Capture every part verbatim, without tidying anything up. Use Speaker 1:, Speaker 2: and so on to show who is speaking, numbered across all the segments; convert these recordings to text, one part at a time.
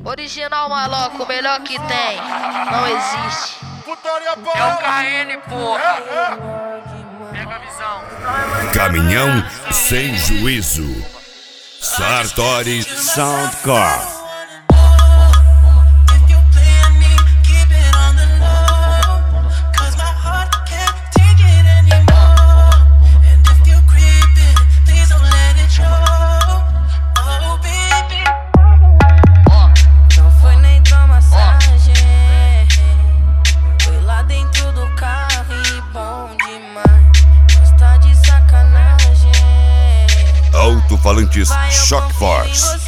Speaker 1: Original maloco, o melhor que tem, não existe.
Speaker 2: É o K N, porra. Pega a visão.
Speaker 3: Caminhão sem juízo. Sartori Soundcore. Alto-falantes Shock Force.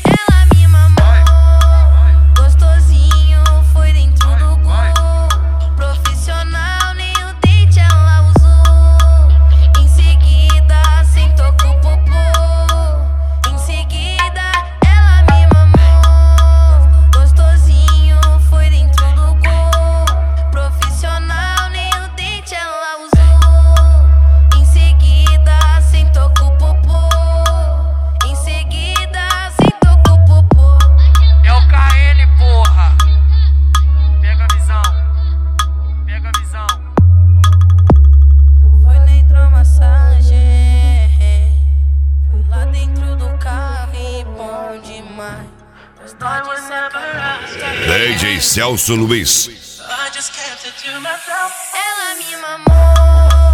Speaker 3: D J Celso Luiz.
Speaker 1: Ela me mamou.